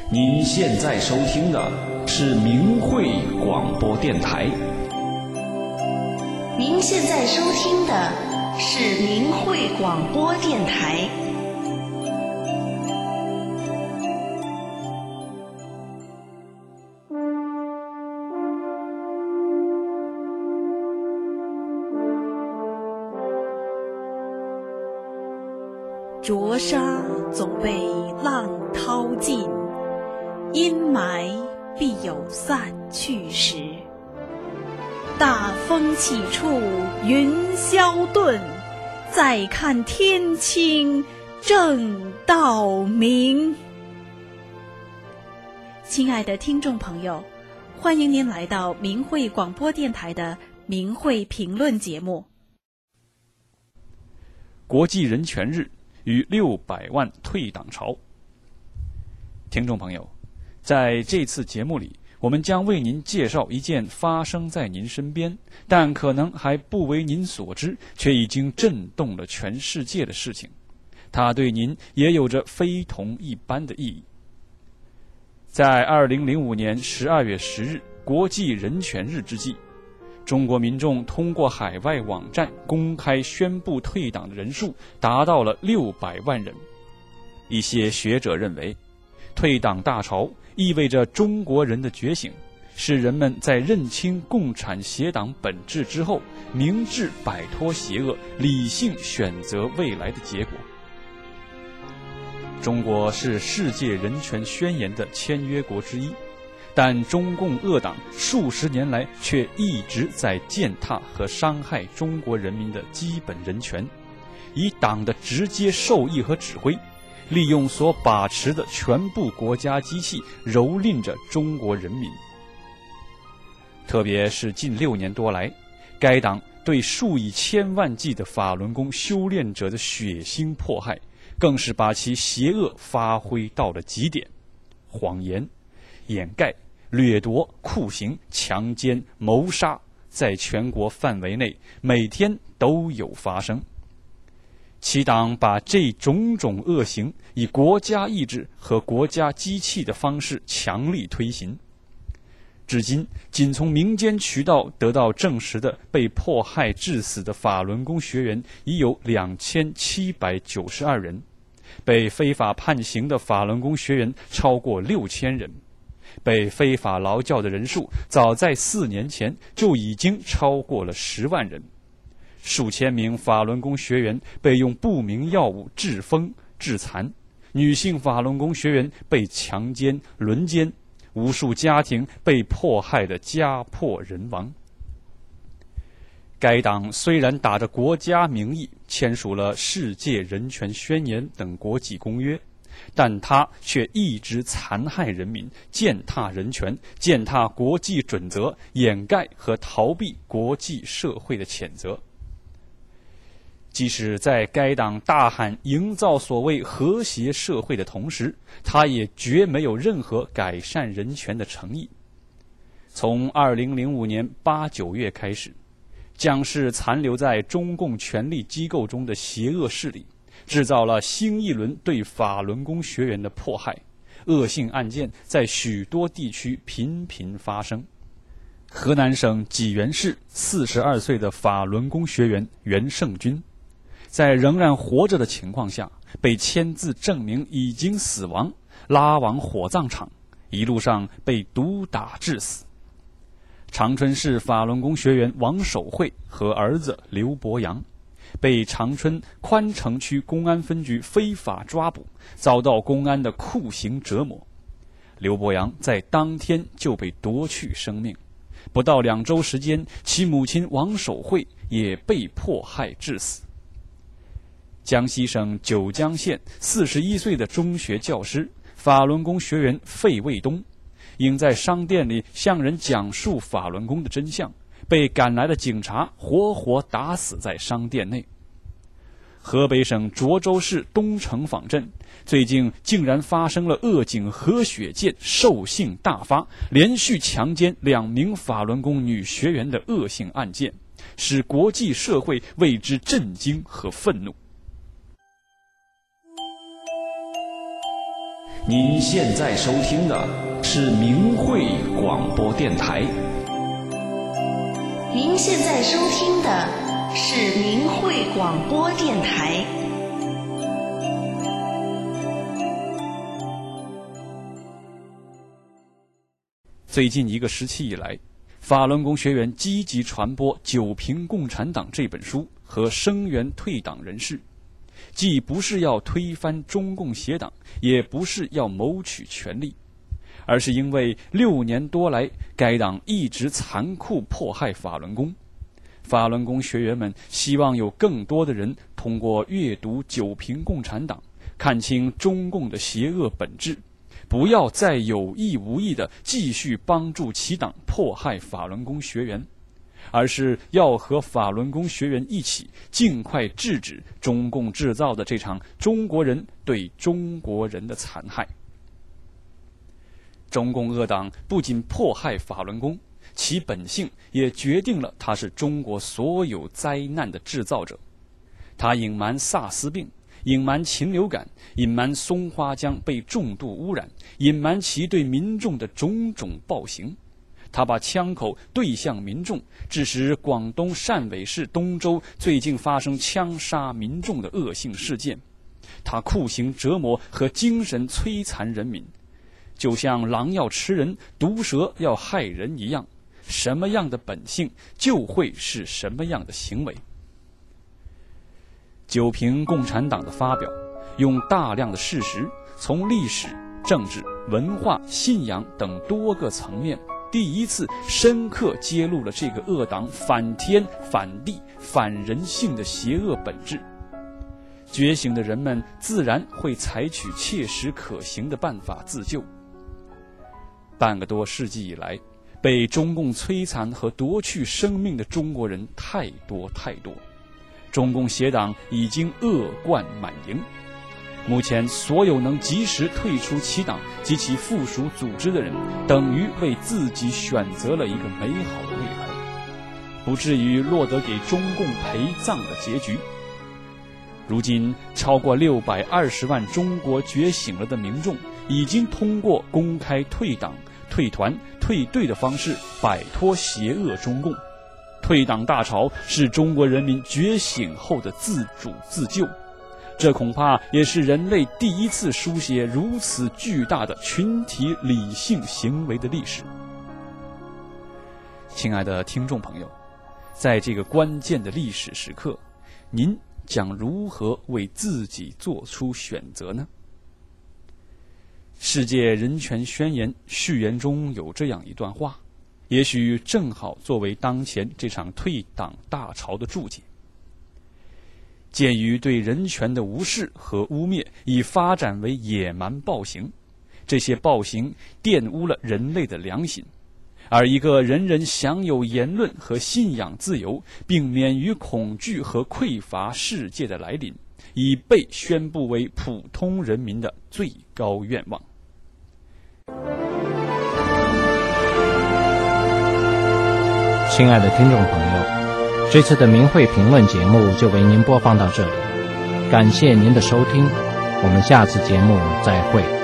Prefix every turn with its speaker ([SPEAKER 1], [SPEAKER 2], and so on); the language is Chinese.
[SPEAKER 1] 您现在收听的是明慧广播电台。
[SPEAKER 2] 您现在收听的是明慧广播电台。
[SPEAKER 3] 浊沙总被浪淘尽，阴霾必有散去时。大风起处云霄遁，再看天清正道明。亲爱的听众朋友，欢迎您来到明慧广播电台的明慧评论节目。
[SPEAKER 4] 国际人权日与600万退党潮。听众朋友，在这次节目里，我们将为您介绍一件发生在您身边，但可能还不为您所知，却已经震动了全世界的事情。它对您也有着非同一般的意义。在2005年12月10日国际人权日之际，中国民众通过海外网站公开宣布退党的人数达到了600万人。一些学者认为，退党大潮意味着中国人的觉醒，是人们在认清共产邪党本质之后，明智摆脱邪恶，理性选择未来的结果。中国是世界人权宣言的签约国之一，但中共恶党数十年来却一直在践踏和伤害中国人民的基本人权，以党的直接授意和指挥，利用所把持的全部国家机器蹂躏着中国人民。特别是近6年多来，该党对数以千万计的法轮功修炼者的血腥迫害，更是把其邪恶发挥到了极点。谎言、掩盖、掠夺、酷刑、强奸、谋杀，在全国范围内每天都有发生。其党把这种种恶行以国家意志和国家机器的方式强力推行。至今，仅从民间渠道得到证实的被迫害致死的法轮功学员已有2792人，被非法判刑的法轮功学员超过6000人，被非法劳教的人数早在4年前就已经超过了10万人。数千名法轮功学员被用不明药物致疯致残，女性法轮功学员被强奸轮奸，无数家庭被迫害得家破人亡。该党虽然打着国家名义签署了世界人权宣言等国际公约，但他却一直残害人民，践踏人权，践踏国际准则，掩盖和逃避国际社会的谴责。即使在该党大喊营造所谓和谐社会的同时，他也绝没有任何改善人权的诚意。从2005年8、9月开始，将是残留在中共权力机构中的邪恶势力制造了新一轮对法轮功学员的迫害，恶性案件在许多地区频频发生。河南省济源市42岁的法轮功学员袁胜军，在仍然活着的情况下，被签字证明已经死亡，拉往火葬场，一路上被毒打致死。长春市法轮功学员王守慧和儿子刘博洋，被长春宽城区公安分局非法抓捕，遭到公安的酷刑折磨。刘博洋在当天就被夺去生命，不到2周时间，其母亲王守慧也被迫害致死。江西省九江县41岁的中学教师、法轮功学员费卫东，因在商店里向人讲述法轮功的真相，被赶来的警察活活打死在商店内。河北省涿州市东城坊镇最近竟然发生了恶警何雪健兽性大发，连续强奸2名法轮功女学员的恶性案件，使国际社会为之震惊和愤怒。
[SPEAKER 1] 您现在收听的是明慧广播电台。
[SPEAKER 2] 您现在收听的是明慧广播电台。
[SPEAKER 4] 最近一个时期以来，法轮功学员积极传播《九评共产党》这本书和声援退党人士，既不是要推翻中共邪党，也不是要谋取权力，而是因为6年多来该党一直残酷迫害法轮功。法轮功学员们希望有更多的人通过阅读《九评共产党》，看清中共的邪恶本质，不要再有意无意地继续帮助其党迫害法轮功学员，而是要和法轮功学员一起尽快制止中共制造的这场中国人对中国人的残害。中共恶党不仅迫害法轮功，其本性也决定了它是中国所有灾难的制造者。它隐瞒萨斯病，隐瞒禽流感，隐瞒松花江被重度污染，隐瞒其对民众的种种暴行。他把枪口对向民众，致使广东汕尾市东洲最近发生枪杀民众的恶性事件。他酷刑折磨和精神摧残人民，就像狼要吃人，毒蛇要害人一样，什么样的本性就会是什么样的行为。九评共产党的发表，用大量的事实，从历史、政治、文化、信仰等多个层面，第一次深刻揭露了这个恶党反天、反地、反人性的邪恶本质。觉醒的人们自然会采取切实可行的办法自救。半个多世纪以来，被中共摧残和夺去生命的中国人太多太多，中共邪党已经恶贯满盈。目前所有能及时退出其党及其附属组织的人，等于为自己选择了一个美好的未来，不至于落得给中共陪葬的结局。如今超过620万中国觉醒了的民众，已经通过公开退党、退团、退队的方式摆脱邪恶中共。退党大潮是中国人民觉醒后的自主自救，这恐怕也是人类第一次书写如此巨大的群体理性行为的历史。亲爱的听众朋友，在这个关键的历史时刻，您将如何为自己做出选择呢？世界人权宣言序言中有这样一段话，也许正好作为当前这场退党大潮的注解。鉴于对人权的无视和污蔑已发展为野蛮暴行，这些暴行玷污了人类的良心，而一个人人享有言论和信仰自由，并免于恐惧和匮乏世界的来临，已被宣布为普通人民的最高愿望。
[SPEAKER 5] 亲爱的听众朋友，这次的明慧评论节目就为您播放到这里，感谢您的收听，我们下次节目再会。